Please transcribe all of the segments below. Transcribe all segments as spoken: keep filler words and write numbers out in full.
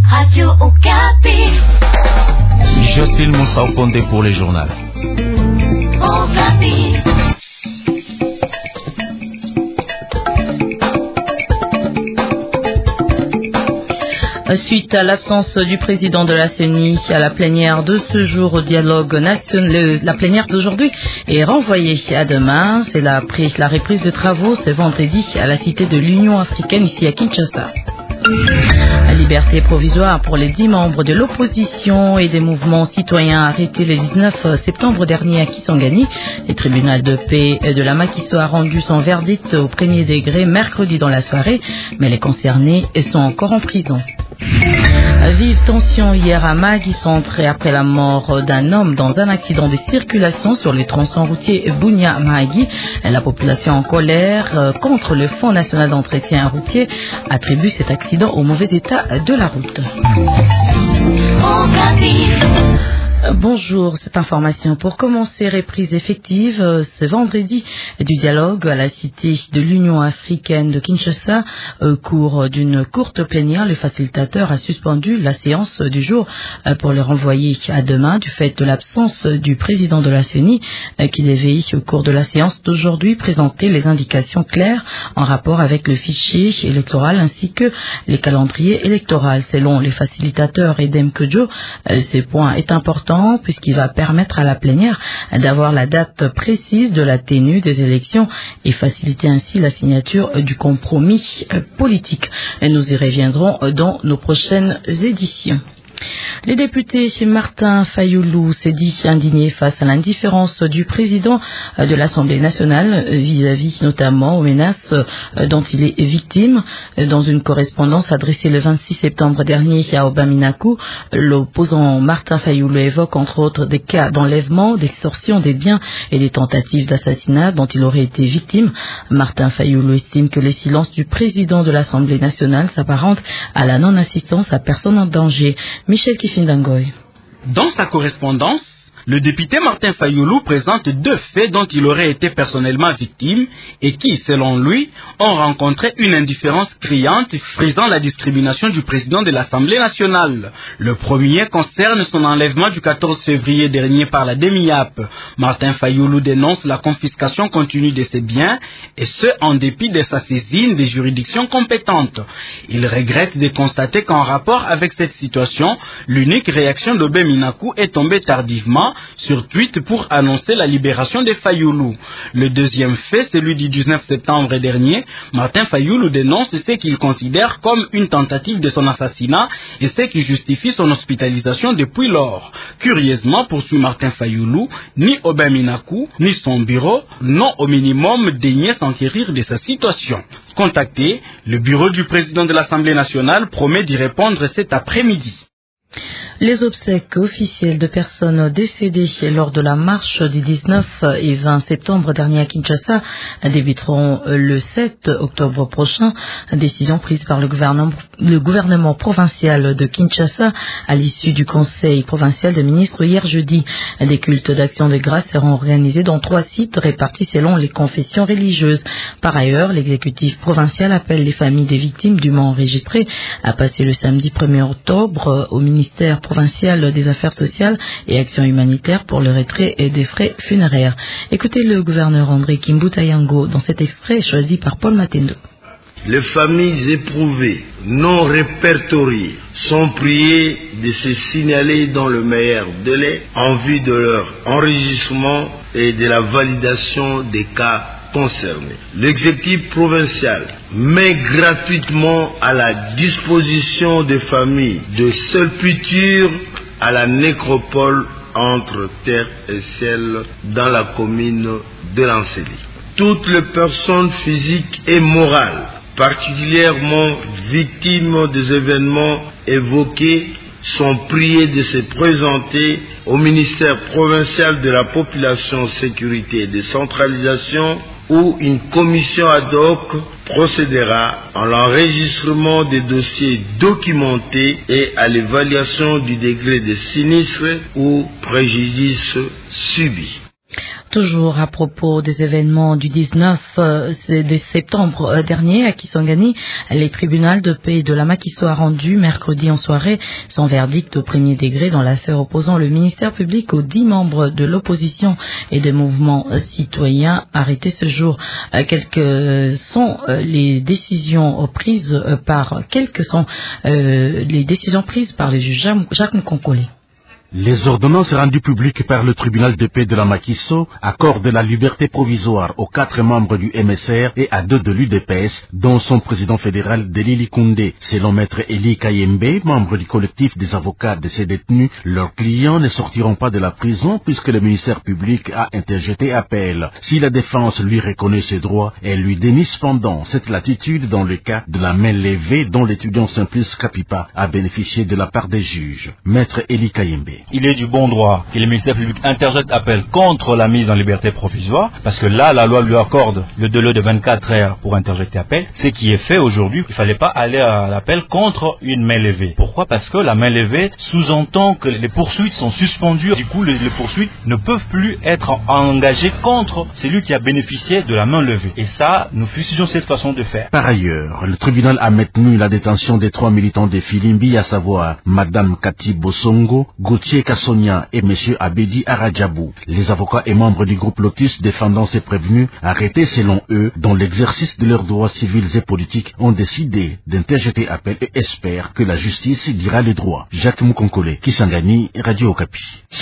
Radio Okapi. Jocelyne Moussa Oponde pour les journaux. Okapi. Suite à l'absence du président de la C E N I à la plénière de ce jour au dialogue national, la plénière d'aujourd'hui est renvoyée à demain. C'est la, la reprise de travaux ce vendredi à la cité de l'Union africaine ici à Kinshasa. La liberté provisoire pour les dix membres de l'opposition et des mouvements citoyens arrêtés le dix-neuf septembre dernier à Kisangani. Le tribunal de paix de la Makiso a rendu son verdict au premier degré mercredi dans la soirée, mais les concernés sont encore en prison. Vive tension hier à Mahagi Centre après la mort d'un homme dans un accident de circulation sur le tronçon routier Bunia-Mahagi. La population en colère contre le Fonds national d'entretien routier attribue cet accident au mauvais état de la route. Bonjour, cette information pour commencer reprise effective ce vendredi du dialogue à la cité de l'Union africaine de Kinshasa. Au cours d'une courte plénière, le facilitateur a suspendu la séance du jour pour le renvoyer à demain du fait de l'absence du président de la C E N I qui devait au cours de la séance d'aujourd'hui présenter les indications claires en rapport avec le fichier électoral ainsi que les calendriers électoraux. Selon les facilitateurs Edem Kodjo, ce point est important puisqu'il va permettre à la plénière d'avoir la date précise de la tenue des élections et faciliter ainsi la signature du compromis politique. Et nous y reviendrons dans nos prochaines éditions. Les députés chez Martin Fayoulou s'est dit indigné face à l'indifférence du président de l'Assemblée nationale vis-à-vis notamment aux menaces dont il est victime. Dans une correspondance adressée le vingt-six septembre dernier à Obaminaku, l'opposant Martin Fayoulou évoque entre autres des cas d'enlèvement, d'extorsion des biens et des tentatives d'assassinat dont il aurait été victime. Martin Fayoulou estime que les silences du président de l'Assemblée nationale s'apparentent à la non-assistance à personne en danger. Michel Kifindangoy. Dans sa correspondance, le député Martin Fayoulou présente deux faits dont il aurait été personnellement victime et qui, selon lui, ont rencontré une indifférence criante frisant la discrimination du président de l'Assemblée nationale. Le premier concerne son enlèvement du quatorze février dernier par la D M I A P. Martin Fayoulou dénonce la confiscation continue de ses biens et ce, en dépit de sa saisine des juridictions compétentes. Il regrette de constater qu'en rapport avec cette situation, l'unique réaction d'Obé Minakou est tombée tardivement sur Twitter pour annoncer la libération de Fayoulou. Le deuxième fait, celui du dix-neuf septembre dernier, Martin Fayoulou dénonce ce qu'il considère comme une tentative de son assassinat et ce qui justifie son hospitalisation depuis lors. Curieusement, poursuit Martin Fayoulou, ni Obé Minakou, ni son bureau n'ont au minimum daigné s'enquérir de sa situation. Contacté, le bureau du président de l'Assemblée nationale promet d'y répondre cet après-midi. Les obsèques officielles de personnes décédées lors de la marche du dix-neuf et vingt septembre dernier à Kinshasa débuteront le sept octobre prochain. Décision prise par le gouvernement, le gouvernement provincial de Kinshasa à l'issue du conseil provincial des ministres hier jeudi. Des cultes d'action de grâce seront organisés dans trois sites répartis selon les confessions religieuses. Par ailleurs, l'exécutif provincial appelle les familles des victimes dûment enregistrées à passer le samedi premier octobre au ministère provincial des Affaires sociales et Actions humanitaires pour le retrait des frais funéraires. Écoutez le gouverneur André Kimbutayango dans cet extrait choisi par Paul Matendo. Les familles éprouvées, non répertoriées, sont priées de se signaler dans le meilleur délai en vue de leur enregistrement et de la validation des cas concernés. L'exécutif provincial met gratuitement à la disposition des familles de sépulture à la nécropole entre terre et ciel dans la commune de Lancélie. Toutes les personnes physiques et morales, particulièrement victimes des événements évoqués, sont priées de se présenter au ministère provincial de la population, sécurité et décentralisation où une commission ad hoc procédera à l'enregistrement des dossiers documentés et à l'évaluation du degré de sinistre ou préjudice subi. toujours à propos des événements du dix-neuf de septembre dernier à Kisangani, les tribunaux de paix de la Makiso a rendu mercredi en soirée son verdict au premier degré dans l'affaire opposant le ministère public aux dix membres de l'opposition et des mouvements citoyens arrêtés ce jour. Quelles sont les décisions prises par quelles sont euh, les décisions prises par le juge Jacques Mkonkole? Les ordonnances rendues publiques par le tribunal de paix de la Makiso accordent la liberté provisoire aux quatre membres du M S R et à deux de l'U D P S, dont son président fédéral Delili Koundé. Selon maître Eli Kayembe, membre du collectif des avocats de ces détenus, leurs clients ne sortiront pas de la prison puisque le ministère public a interjeté appel. Si la défense lui reconnaît ses droits, elle lui dénie cependant cette latitude dans le cas de la main levée dont l'étudiant Simplice Kapipa a bénéficié de la part des juges. Maître Eli Kayembe. Il est du bon droit que le ministère public interjette appel contre la mise en liberté provisoire, parce que là, la loi lui accorde le délai de vingt-quatre heures pour interjeter appel. Ce qui est fait aujourd'hui, il ne fallait pas aller à l'appel contre une main levée. Pourquoi? Parce que la main levée sous-entend que les poursuites sont suspendues. Du coup, les, les poursuites ne peuvent plus être engagées contre celui qui a bénéficié de la main levée. Et ça, nous fustigeons cette façon de faire. Par ailleurs, le tribunal a maintenu la détention des trois militants de Filimbi, à savoir Madame Kati Bosongo, Gauthier Kassonia et M. Abedi Aradjabou. Les avocats et membres du groupe Lotus défendant ces prévenus, arrêtés selon eux, dans l'exercice de leurs droits civils et politiques, ont décidé d'interjeter appel et espèrent que la justice dira les droits. Jacques Mkonkole, Kisangani, Radio Okapi.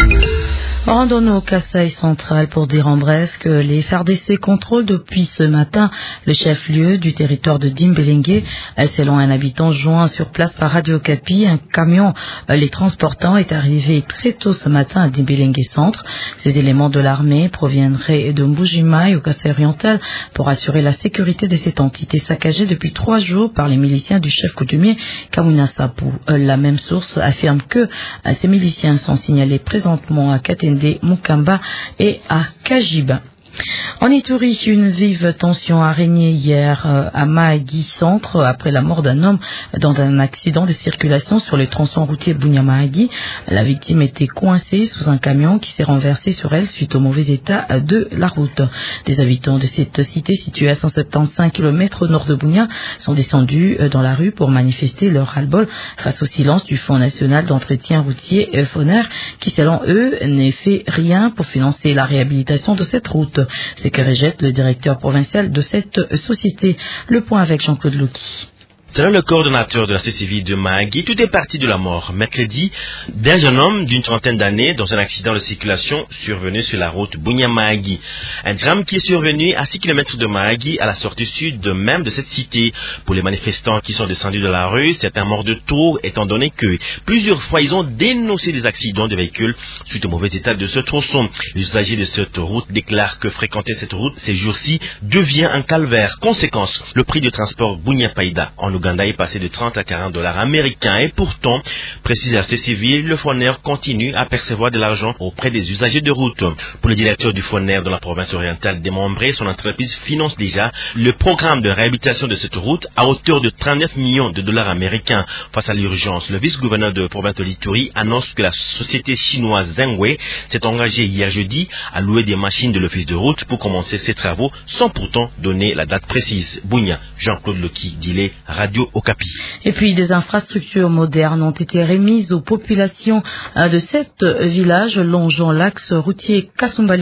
Rendons-nous au Kasaï central pour dire en bref que les F A R D C contrôlent depuis ce matin le chef-lieu du territoire de Dimbelengue. Selon un habitant joint sur place par Radio Okapi, un camion les transportant est arrivé très tôt ce matin à Dimbelengue centre. Ces éléments de l'armée proviendraient de Mbujimai au Kasaï oriental pour assurer la sécurité de cette entité saccagée depuis trois jours par les miliciens du chef coutumier Kamuna Sapou. La même source affirme que ces miliciens sont signalés présentement à Katende, Mukamba et à Kajiba. En Ituri, une vive tension a régné hier à Mahagi Centre après la mort d'un homme dans un accident de circulation sur le tronçon routier Bunya-Mahagi. La victime était coincée sous un camion qui s'est renversé sur elle suite au mauvais état de la route. Des habitants de cette cité située à cent soixante-quinze kilomètres au nord de Bunya sont descendus dans la rue pour manifester leur ras-le-bol face au silence du Fonds national d'entretien routier FONER qui, selon eux, n'a fait rien pour financer la réhabilitation de cette route. Ce que rejette le directeur provincial de cette société. Le point avec Jean-Claude Loki. Selon le coordonnateur de la société civile de Mahagi, tout est parti de la mort mercredi d'un jeune homme d'une trentaine d'années dans un accident de circulation survenu sur la route Bunya-Mahagi. Un drame qui est survenu à six kilomètres de Mahagi, à la sortie sud de même de cette cité. Pour les manifestants qui sont descendus de la rue, c'est un mort de tour étant donné que plusieurs fois ils ont dénoncé des accidents de véhicules suite au mauvais état de ce tronçon. Les usagers de cette route déclarent que fréquenter cette route ces jours-ci devient un calvaire. Conséquence, le prix de transport Bunya-Païda en Ouganda est passé de trente à quarante dollars américains et pourtant, précise la société civile, le FONER continue à percevoir de l'argent auprès des usagers de route. Pour le directeur du FONER dans la province orientale démembrée, son entreprise finance déjà le programme de réhabilitation de cette route à hauteur de trente-neuf millions de dollars américains. Face à l'urgence, le vice-gouverneur de la province de l'Ituri annonce que la société chinoise Zhengwei s'est engagée hier jeudi à louer des machines de l'office de route pour commencer ses travaux sans pourtant donner la date précise. Bunya, Jean-Claude Loki, Dilé, Radio Okapi. Et puis des infrastructures modernes ont été remises aux populations de sept villages longeant l'axe routier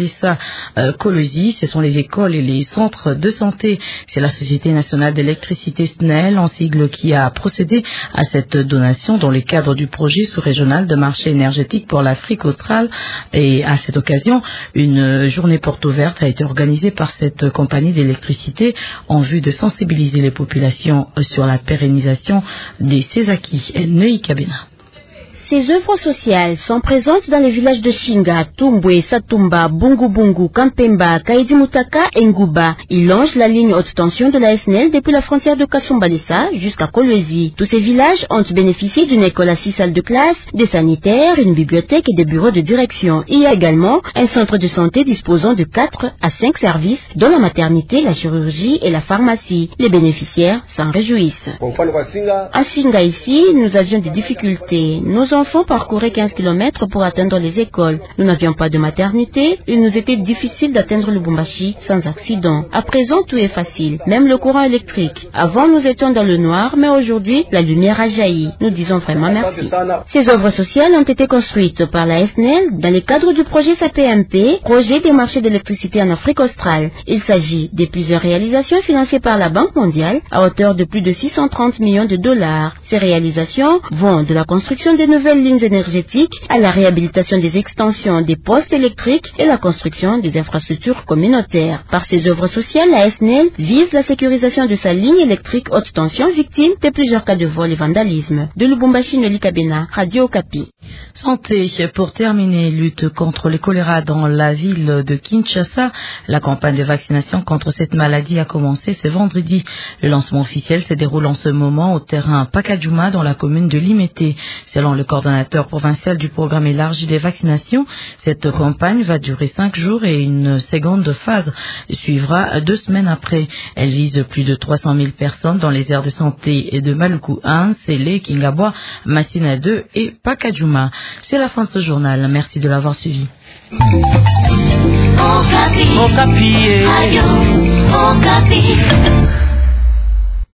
Kasumbalesa-Kolwezi. Ce sont les écoles et les centres de santé. C'est la Société nationale d'électricité S N E L en sigle qui a procédé à cette donation dans le cadre du projet sous-régional de marché énergétique pour l'Afrique australe. Et à cette occasion, une journée porte ouverte a été organisée par cette compagnie d'électricité en vue de sensibiliser les populations sur la pérennisation des ces acquis. Neuilly Kabina. Ces œuvres sociales sont présentes dans les villages de Shinga, Tumbwe, Satumba, Bungu Bungu, Kampemba, Kaidimutaka et Nguba. Ils longent la ligne haute tension de la S N E L depuis la frontière de Kasumbalesa jusqu'à Kolwezi. Tous ces villages ont bénéficié d'une école à six salles de classe, des sanitaires, une bibliothèque et des bureaux de direction. Il y a également un centre de santé disposant de quatre à cinq services, dont la maternité, la chirurgie et la pharmacie. Les bénéficiaires s'en réjouissent. À Shinga ici, nous avions des difficultés. Nos enfants parcouraient quinze kilomètres pour atteindre les écoles. Nous n'avions pas de maternité, il nous était difficile d'atteindre Lubumbashi sans accident. À présent, tout est facile, même le courant électrique. Avant, nous étions dans le noir, mais aujourd'hui, la lumière a jailli. Nous disons vraiment merci. Ces œuvres sociales ont été construites par la S N E L dans le cadre du projet S A P M P, projet des marchés d'électricité en Afrique australe. Il s'agit de plusieurs réalisations financées par la Banque mondiale à hauteur de plus de six cent trente millions de dollars. Ces réalisations vont de la construction de nouvelles lignes énergétiques à la réhabilitation des extensions des postes électriques et la construction des infrastructures communautaires. Par ces œuvres sociales, la S N E L vise la sécurisation de sa ligne électrique haute tension victime de plusieurs cas de vol et vandalisme. De Lubumbashi, Noli Kabena, Radio Okapi. Santé, pour terminer, lutte contre le choléra dans la ville de Kinshasa. La campagne de vaccination contre cette maladie a commencé ce vendredi. Le lancement officiel se déroule en ce moment au terrain Pakadjouma dans la commune de Limete. Selon le coordonnateur provincial du programme élargi des vaccinations, cette campagne va durer cinq jours et une seconde phase suivra deux semaines après. Elle vise plus de trois cent mille personnes dans les aires de santé de Maluku un, Sélé, Kingabwa, Massina deux et Pakadjouma. C'est la fin de ce journal. Merci de l'avoir suivi. Okapi. Okapi.